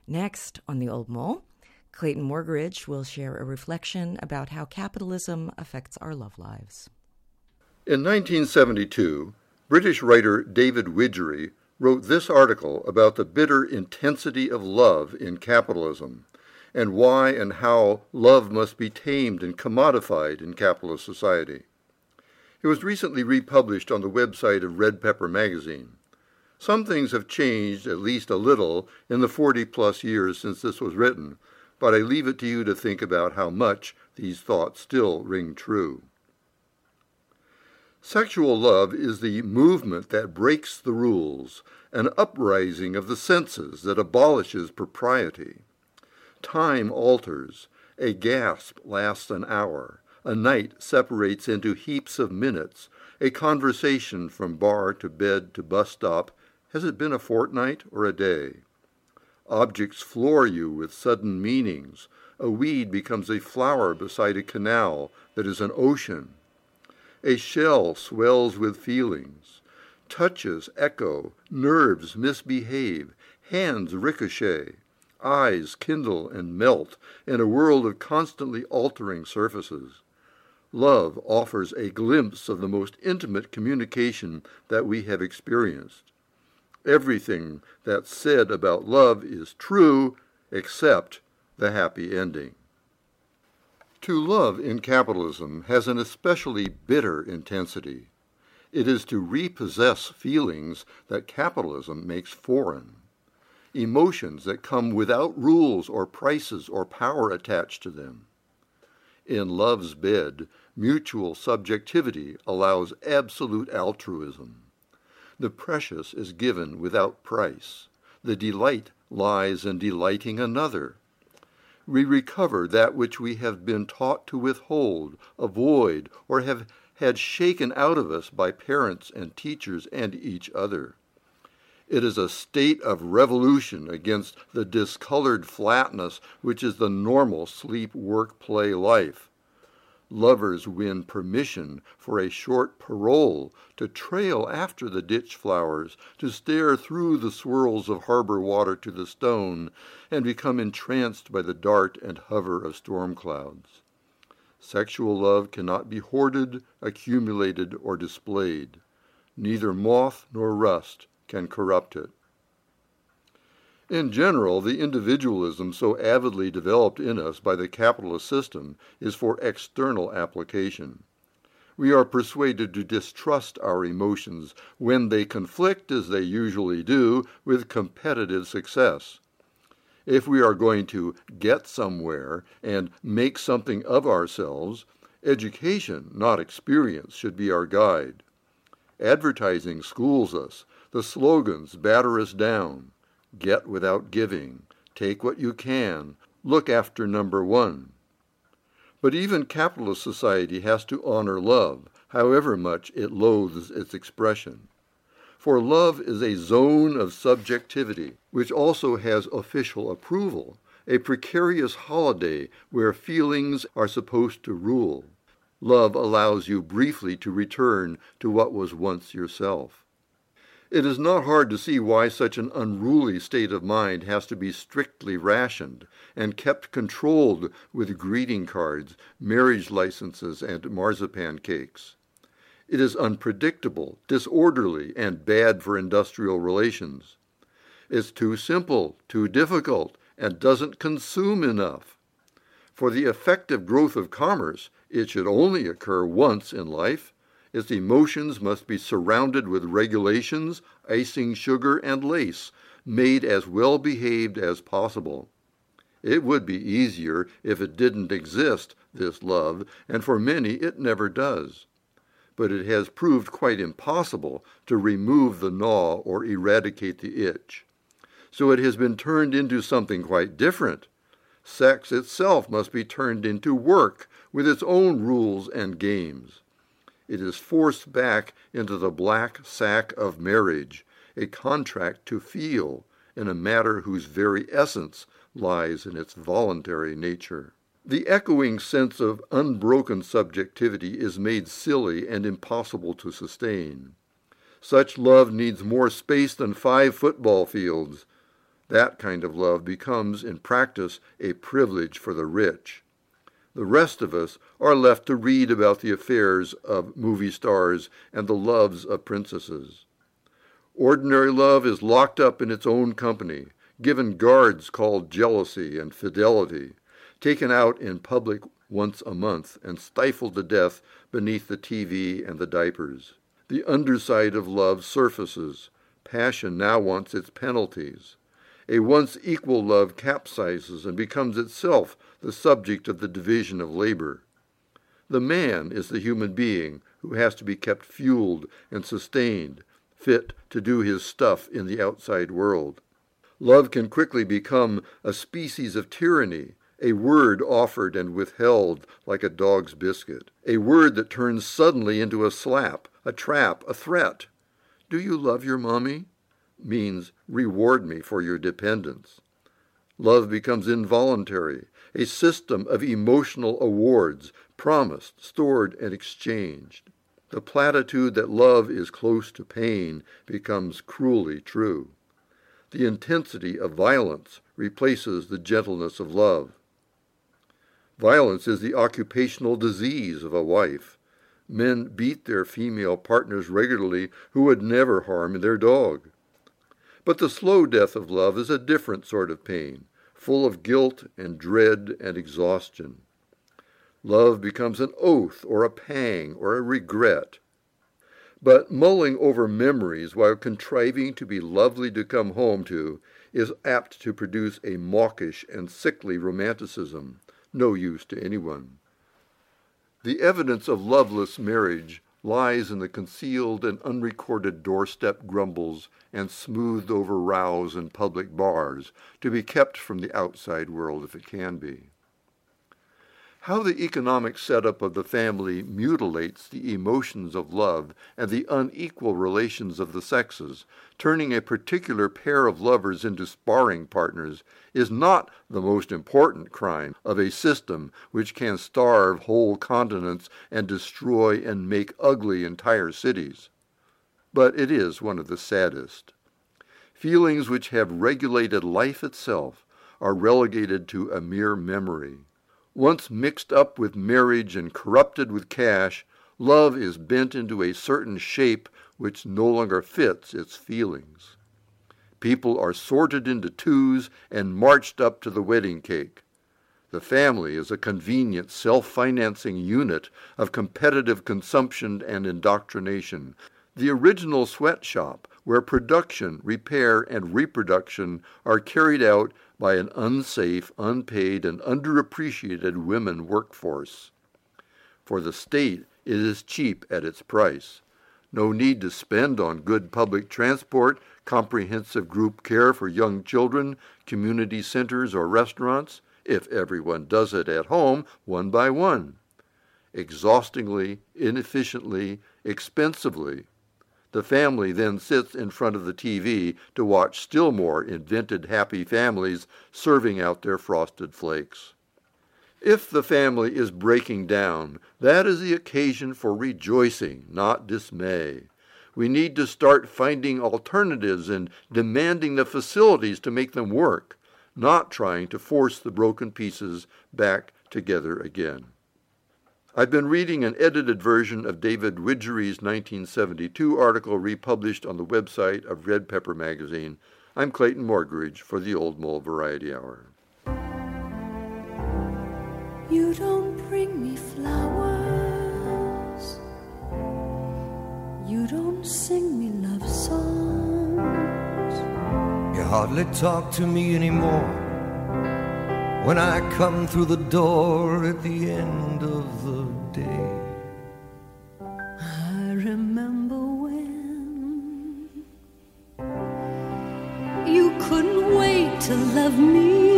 Next, on The Old Mole, Clayton Morgridge will share a reflection about how capitalism affects our love lives. In 1972, British writer David Widgery wrote this article about the bitter intensity of love in capitalism and why and how love must be tamed and commodified in capitalist society. It was recently republished on the website of Red Pepper magazine. Some things have changed at least a little in the 40-plus years since this was written, but I leave it to you to think about how much these thoughts still ring true. Sexual love is the movement that breaks the rules, an uprising of the senses that abolishes propriety. Time alters, a gasp lasts an hour, a night separates into heaps of minutes, a conversation from bar to bed to bus stop, has it been a fortnight or a day? Objects floor you with sudden meanings. A weed becomes a flower beside a canal that is an ocean. A shell swells with feelings. Touches echo, nerves misbehave, hands ricochet, eyes kindle and melt in a world of constantly altering surfaces. Love offers a glimpse of the most intimate communication that we have experienced. Everything that's said about love is true, except the happy ending. To love in capitalism has an especially bitter intensity. It is to repossess feelings that capitalism makes foreign, emotions that come without rules or prices or power attached to them. In love's bed, mutual subjectivity allows absolute altruism. The precious is given without price. The delight lies in delighting another. We recover that which we have been taught to withhold, avoid, or have had shaken out of us by parents and teachers and each other. It is a state of revolution against the discolored flatness which is the normal sleep, work, play life. Lovers win permission for a short parole to trail after the ditch flowers, to stare through the swirls of harbor water to the stone, and become entranced by the dart and hover of storm clouds. Sexual love cannot be hoarded, accumulated, or displayed. Neither moth nor rust can corrupt it. In general, the individualism so avidly developed in us by the capitalist system is for external application. We are persuaded to distrust our emotions when they conflict, as they usually do, with competitive success. If we are going to get somewhere and make something of ourselves, education, not experience, should be our guide. Advertising schools us. The slogans batter us down. Get without giving, take what you can, look after number one. But even capitalist society has to honor love, however much it loathes its expression. For love is a zone of subjectivity, which also has official approval, a precarious holiday where feelings are supposed to rule. Love allows you briefly to return to what was once yourself. It is not hard to see why such an unruly state of mind has to be strictly rationed and kept controlled with greeting cards, marriage licenses, and marzipan cakes. It is unpredictable, disorderly, and bad for industrial relations. It's too simple, too difficult, and doesn't consume enough. For the effective growth of commerce, it should only occur once in life. Its emotions must be surrounded with regulations, icing, sugar, and lace, made as well behaved as possible. It would be easier if it didn't exist, this love, and for many it never does. But it has proved quite impossible to remove the gnaw or eradicate the itch. So it has been turned into something quite different. Sex itself must be turned into work with its own rules and games. It is forced back into the black sack of marriage, a contract to feel in a matter whose very essence lies in its voluntary nature. The echoing sense of unbroken subjectivity is made silly and impossible to sustain. Such love needs more space than 5 football fields. That kind of love becomes, in practice, a privilege for the rich. The rest of us are left to read about the affairs of movie stars and the loves of princesses. Ordinary love is locked up in its own company, given guards called jealousy and fidelity, taken out in public once a month, and stifled to death beneath the TV and the diapers. The underside of love surfaces. Passion now wants its penalties. A once equal love capsizes and becomes itself the subject of the division of labor. The man is the human being who has to be kept fueled and sustained, fit to do his stuff in the outside world. Love can quickly become a species of tyranny, a word offered and withheld like a dog's biscuit, a word that turns suddenly into a slap, a trap, a threat. "Do you love your mommy?" means reward me for your dependence. Love becomes involuntary, a system of emotional awards, promised, stored, and exchanged. The platitude that love is close to pain becomes cruelly true. The intensity of violence replaces the gentleness of love. Violence is the occupational disease of a wife. Men beat their female partners regularly who would never harm their dog. But the slow death of love is a different sort of pain, full of guilt and dread and exhaustion. Love becomes an oath or a pang or a regret. But mulling over memories while contriving to be lovely to come home to is apt to produce a mawkish and sickly romanticism, no use to anyone. The evidence of loveless marriage lies in the concealed and unrecorded doorstep grumbles and smoothed-over rows in public bars, to be kept from the outside world if it can be. How the economic setup of the family mutilates the emotions of love and the unequal relations of the sexes, turning a particular pair of lovers into sparring partners, is not the most important crime of a system which can starve whole continents and destroy and make ugly entire cities. But it is one of the saddest. Feelings which have regulated life itself are relegated to a mere memory. Once mixed up with marriage and corrupted with cash, love is bent into a certain shape which no longer fits its feelings. People are sorted into twos and marched up to the wedding cake. The family is a convenient, self-financing unit of competitive consumption and indoctrination, the original sweatshop where production, repair, and reproduction are carried out by an unsafe, unpaid, and underappreciated women workforce. For the state, it is cheap at its price. No need to spend on good public transport, comprehensive group care for young children, community centers, or restaurants, if everyone does it at home, one by one. Exhaustingly, inefficiently, expensively. The family then sits in front of the TV to watch still more invented happy families serving out their frosted flakes. If the family is breaking down, that is the occasion for rejoicing, not dismay. We need to start finding alternatives and demanding the facilities to make them work, not trying to force the broken pieces back together again. I've been reading an edited version of David Widgery's 1972 article republished on the website of Red Pepper magazine. I'm Clayton Morgridge for the Old Mole Variety Hour. You don't bring me flowers. You don't sing me love songs. You hardly talk to me anymore when I come through the door at the end of the day. I remember when you couldn't wait to love me.